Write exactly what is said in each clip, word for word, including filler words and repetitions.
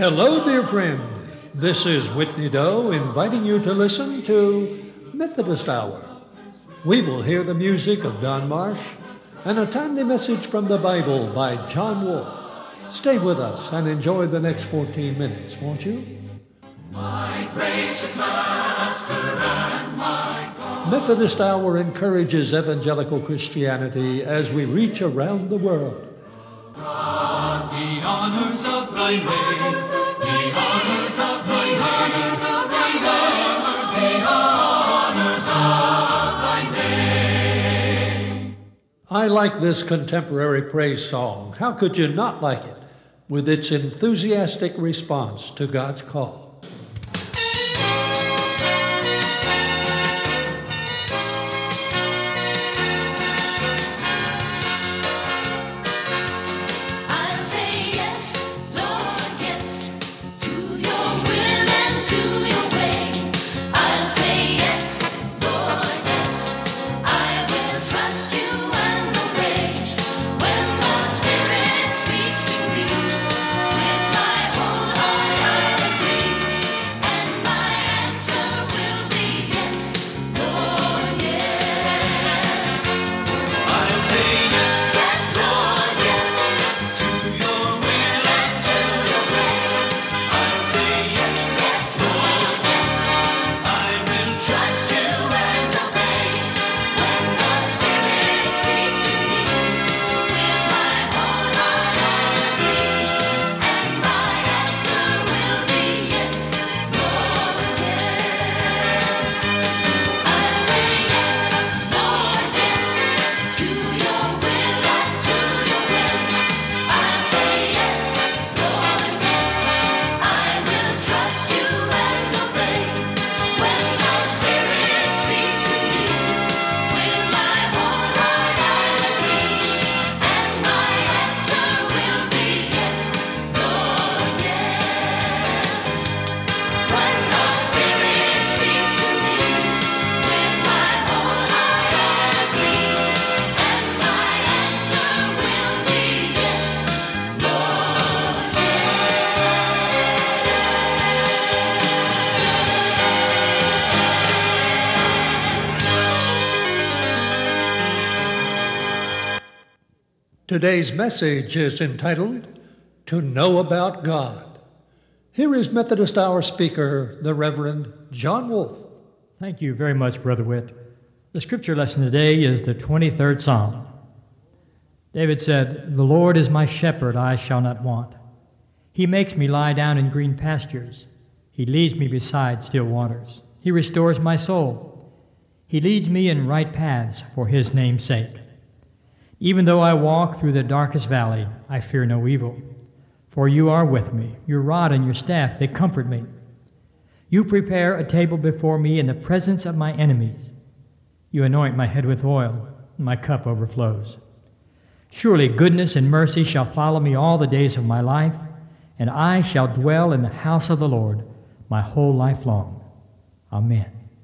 Hello, dear friend. This is Whitney Doe inviting you to listen to Methodist Hour. We will hear the music of Don Marsh and a timely message from the Bible by John Wolfe. Stay with us and enjoy the next fourteen minutes, won't you? My gracious Master and my God. Methodist Hour encourages evangelical Christianity as we reach around the world. God, the honors of thy name, the honors of thy name, the honors, the honors of thy name. I like this contemporary praise song. How could you not like it? With its enthusiastic response to God's call. Today's message is entitled, To Know About God. Here is Methodist Hour speaker, the Reverend John Wolfe. Thank you very much, Brother Witt. The scripture lesson today is the twenty-third Psalm. David said, "The Lord is my shepherd, I shall not want. He makes me lie down in green pastures. He leads me beside still waters. He restores my soul. He leads me in right paths for his name's sake. Even though I walk through the darkest valley, I fear no evil. For you are with me. Your rod and your staff, they comfort me. You prepare a table before me in the presence of my enemies. You anoint my head with oil, and my cup overflows. Surely goodness and mercy shall follow me all the days of my life, and I shall dwell in the house of the Lord my whole life long. Amen."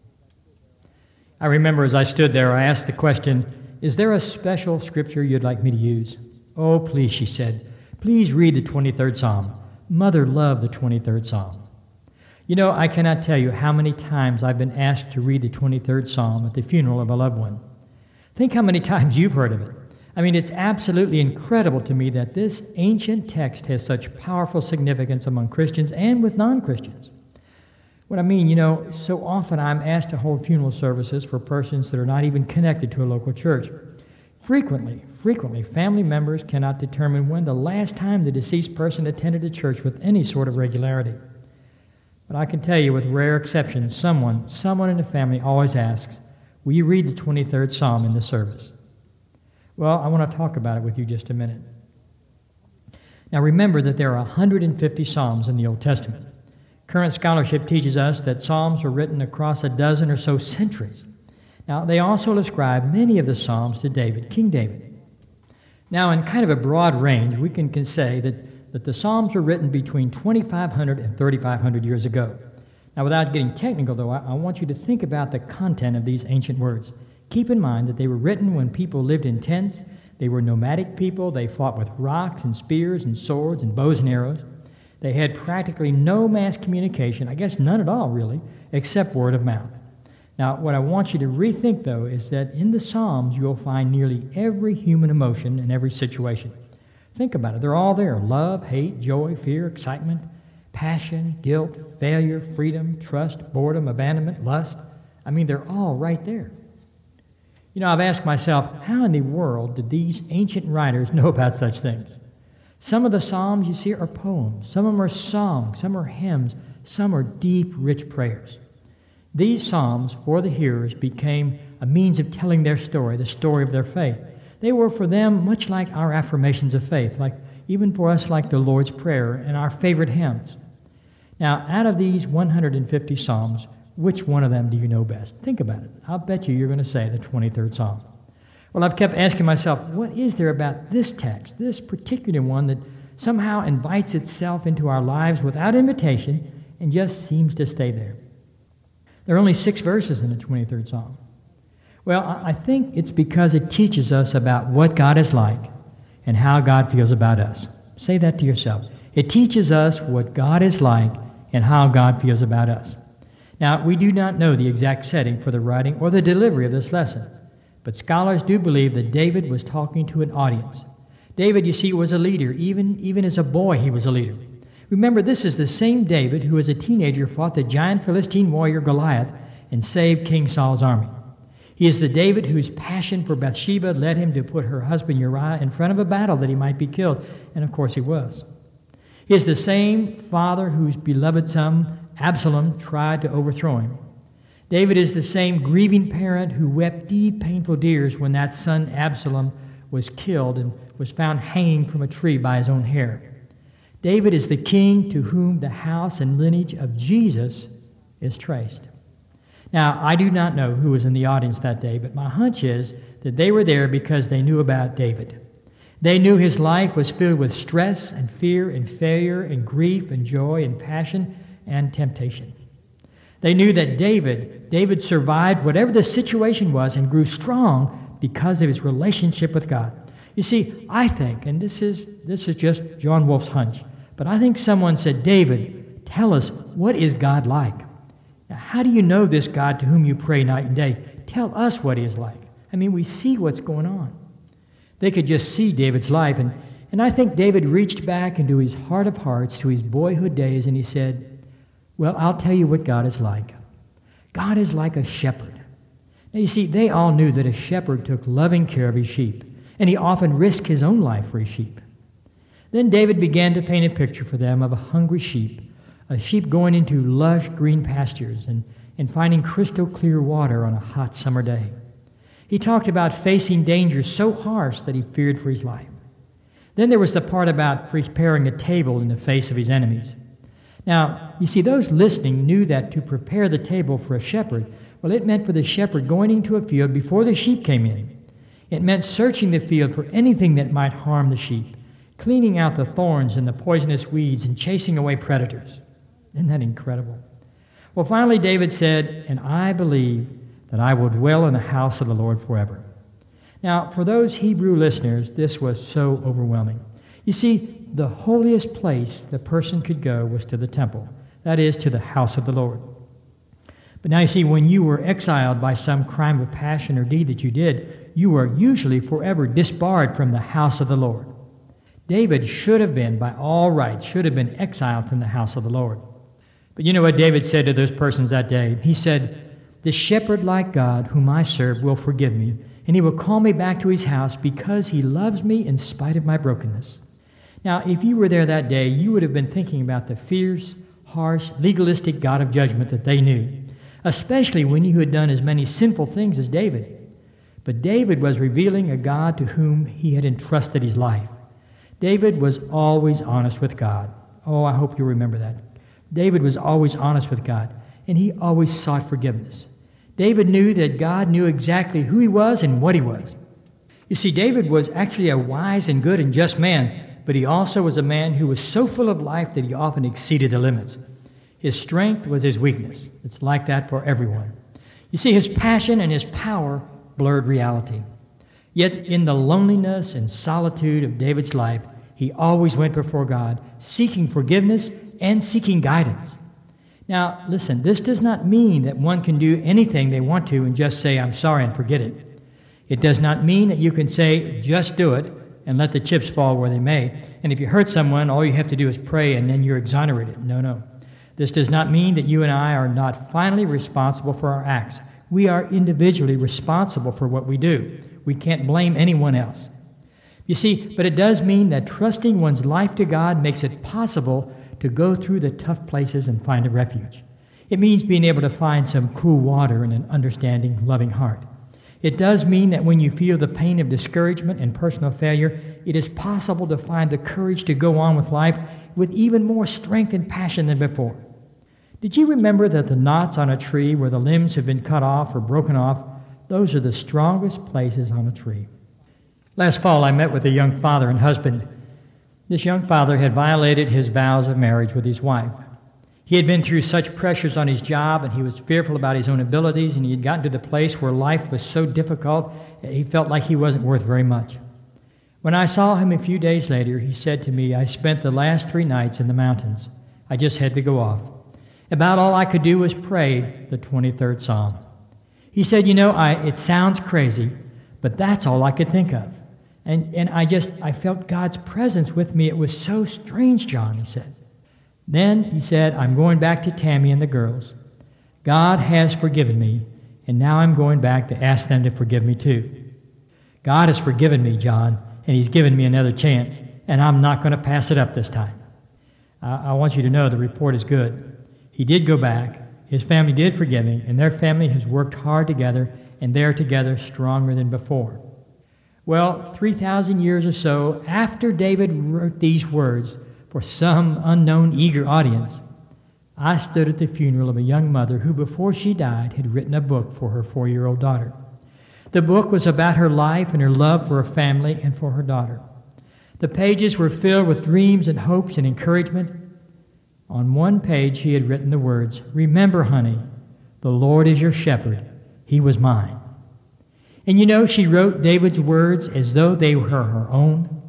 I remember as I stood there, I asked the question, "Is there a special scripture you'd like me to use?" "Oh, please," she said, "please read the twenty-third Psalm. Mother loved the twenty-third Psalm." You know, I cannot tell you how many times I've been asked to read the twenty-third Psalm at the funeral of a loved one. Think how many times you've heard of it. I mean, it's absolutely incredible to me that this ancient text has such powerful significance among Christians and with non-Christians. What I mean, you know, so often I'm asked to hold funeral services for persons that are not even connected to a local church. Frequently, frequently, family members cannot determine when the last time the deceased person attended a church with any sort of regularity. But I can tell you, with rare exceptions, someone, someone in the family always asks, "Will you read the twenty-third Psalm in the service?" Well, I want to talk about it with you just a minute. Now remember that there are one hundred fifty Psalms in the Old Testament. Current scholarship teaches us that Psalms were written across a dozen or so centuries. Now, they also ascribe many of the Psalms to David, King David. Now, in kind of a broad range, we can, can say that, that the Psalms were written between twenty-five hundred and thirty-five hundred years ago. Now, without getting technical, though, I, I want you to think about the content of these ancient words. Keep in mind that they were written when people lived in tents. They were nomadic people. They fought with rocks and spears and swords and bows and arrows. They had practically no mass communication, I guess none at all really, except word of mouth. Now, what I want you to rethink, though, is that in the Psalms you'll find nearly every human emotion in every situation. Think about it. They're all there. Love, hate, joy, fear, excitement, passion, guilt, failure, freedom, trust, boredom, abandonment, lust. I mean, they're all right there. You know, I've asked myself, how in the world did these ancient writers know about such things? Some of the Psalms you see are poems. Some of them are songs. Some are hymns. Some are deep, rich prayers. These Psalms, for the hearers, became a means of telling their story, the story of their faith. They were for them much like our affirmations of faith, like even for us like the Lord's Prayer and our favorite hymns. Now, out of these one hundred fifty Psalms, which one of them do you know best? Think about it. I'll bet you you're going to say the twenty-third Psalm. Well, I've kept asking myself, what is there about this text, this particular one, that somehow invites itself into our lives without invitation and just seems to stay there? There are only six verses in the twenty-third Psalm. Well, I think it's because it teaches us about what God is like and how God feels about us. Say that to yourself. It teaches us what God is like and how God feels about us. Now, we do not know the exact setting for the writing or the delivery of this lesson, but scholars do believe that David was talking to an audience. David, you see, was a leader. Even, even as a boy, he was a leader. Remember, this is the same David who as a teenager fought the giant Philistine warrior Goliath and saved King Saul's army. He is the David whose passion for Bathsheba led him to put her husband Uriah in front of a battle that he might be killed, and of course he was. He is the same father whose beloved son Absalom tried to overthrow him. David is the same grieving parent who wept deep, painful tears when that son Absalom was killed and was found hanging from a tree by his own hair. David is the king to whom the house and lineage of Jesus is traced. Now, I do not know who was in the audience that day, but my hunch is that they were there because they knew about David. They knew his life was filled with stress and fear and failure and grief and joy and passion and temptation. They knew that David, David survived whatever the situation was and grew strong because of his relationship with God. You see, I think, and this is, this is just John Wolfe's hunch, but I think someone said, David, tell us, what is God like? Now, how do you know this God to whom you pray night and day? Tell us what he is like. I mean, we see what's going on. They could just see David's life, and, and I think David reached back into his heart of hearts, to his boyhood days, and he said, well, I'll tell you what God is like. God is like a shepherd. Now, you see, they all knew that a shepherd took loving care of his sheep, and he often risked his own life for his sheep. Then David began to paint a picture for them of a hungry sheep, a sheep going into lush green pastures and, and finding crystal clear water on a hot summer day. He talked about facing dangers so harsh that he feared for his life. Then there was the part about preparing a table in the face of his enemies. Now, you see, those listening knew that to prepare the table for a shepherd, well, it meant for the shepherd going into a field before the sheep came in. It meant searching the field for anything that might harm the sheep, cleaning out the thorns and the poisonous weeds and chasing away predators. Isn't that incredible? Well, finally, David said, and I believe that I will dwell in the house of the Lord forever. Now, for those Hebrew listeners, this was so overwhelming. You see, the holiest place the person could go was to the temple, that is, to the house of the Lord. But now you see, when you were exiled by some crime of passion or deed that you did, you were usually forever disbarred from the house of the Lord. David should have been, by all rights, should have been exiled from the house of the Lord. But you know what David said to those persons that day? He said, the shepherd-like God whom I serve will forgive me, and he will call me back to his house because he loves me in spite of my brokenness. Now, if you were there that day, you would have been thinking about the fierce, harsh, legalistic God of judgment that they knew, especially when you had done as many sinful things as David. But David was revealing a God to whom he had entrusted his life. David was always honest with God. Oh, I hope you remember that. David was always honest with God, and he always sought forgiveness. David knew that God knew exactly who he was and what he was. You see, David was actually a wise and good and just man, but he also was a man who was so full of life that he often exceeded the limits. His strength was his weakness. It's like that for everyone. You see, his passion and his power blurred reality. Yet in the loneliness and solitude of David's life, He always went before God, seeking forgiveness and seeking guidance. Now, listen, this does not mean that one can do anything they want to and just say, I'm sorry, and forget it. It does not mean that you can say, just do it, and let the chips fall where they may. And if you hurt someone, all you have to do is pray, and then you're exonerated. No, no. This does not mean that you and I are not finally responsible for our acts. We are individually responsible for what we do. We can't blame anyone else. You see, but it does mean that trusting one's life to God makes it possible to go through the tough places and find a refuge. It means being able to find some cool water in an understanding, loving heart. It does mean that when you feel the pain of discouragement and personal failure, it is possible to find the courage to go on with life with even more strength and passion than before. Did you remember that the knots on a tree where the limbs have been cut off or broken off, those are the strongest places on a tree? Last fall, I met with a young father and husband. This young father had violated his vows of marriage with his wife. He had been through such pressures on his job, and he was fearful about his own abilities, and he had gotten to the place where life was so difficult, he felt like he wasn't worth very much. When I saw him a few days later, he said to me, I spent the last three nights in the mountains. I just had to go off. About all I could do was pray the twenty-third Psalm. He said, you know, I, it sounds crazy, but that's all I could think of. And, and I just, I felt God's presence with me. It was so strange, John, he said. Then he said, I'm going back to Tammy and the girls. God has forgiven me, and now I'm going back to ask them to forgive me too. God has forgiven me, John, and he's given me another chance, and I'm not going to pass it up this time. I, I want you to know the report is good. He did go back, his family did forgive him, and their family has worked hard together, and they're together stronger than before. Well, three thousand years or so after David wrote these words for some unknown eager audience, I stood at the funeral of a young mother who, before she died, had written a book for her four-year-old daughter. The book was about her life and her love for her family and for her daughter. The pages were filled with dreams and hopes and encouragement. On one page, she had written the words, remember, honey, the Lord is your shepherd. He was mine. And you know, she wrote David's words as though they were her own.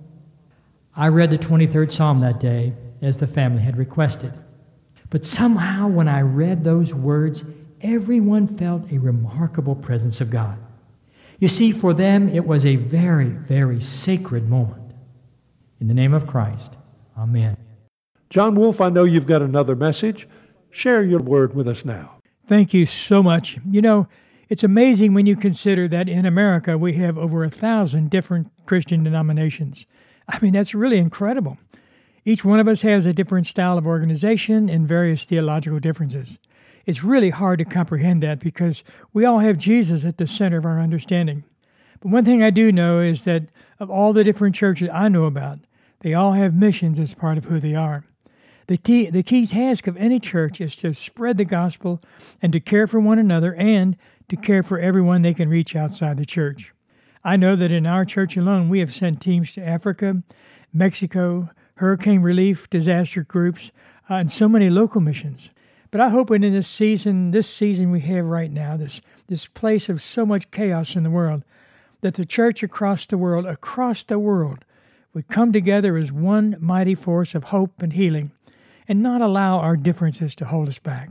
I read the twenty-third Psalm that day, as the family had requested. But somehow, when I read those words, everyone felt a remarkable presence of God. You see, for them, it was a very, very sacred moment. In the name of Christ, amen. John Wolfe, I know you've got another message. Share your word with us now. Thank you so much. You know, it's amazing when you consider that in America we have over a thousand different Christian denominations. I mean, that's really incredible. Each one of us has a different style of organization and various theological differences. It's really hard to comprehend that because we all have Jesus at the center of our understanding. But one thing I do know is that of all the different churches I know about, they all have missions as part of who they are. The key, the key task of any church is to spread the gospel and to care for one another and to care for everyone they can reach outside the church. I know that in our church alone, we have sent teams to Africa, Mexico, hurricane relief, disaster groups, uh, and so many local missions. But I hope that in this season, this season we have right now, this, this place of so much chaos in the world, that the church across the world, across the world, would come together as one mighty force of hope and healing, and not allow our differences to hold us back.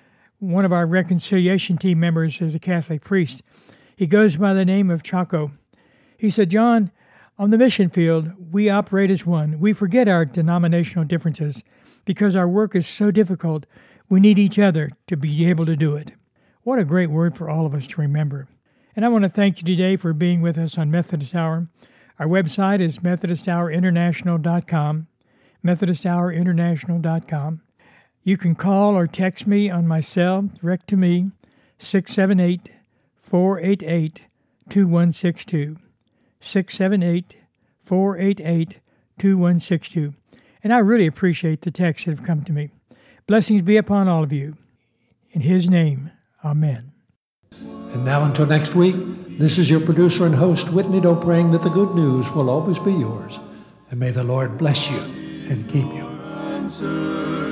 One of our reconciliation team members is a Catholic priest. He goes by the name of Chaco. He said, John, on the mission field, we operate as one. We forget our denominational differences because our work is so difficult. We need each other to be able to do it. What a great word for all of us to remember. And I want to thank you today for being with us on Methodist Hour. Our website is methodist hour international dot com, methodist hour international dot com. You can call or text me on my cell, direct to me, six seven eight, four eight eight, two one six two, six seven eight, four eight eight, two one six two. And I really appreciate the texts that have come to me. Blessings be upon all of you. In His name, amen. And now until next week, this is your producer and host, Whitney Doe, praying that the good news will always be yours. And may the Lord bless you and keep you.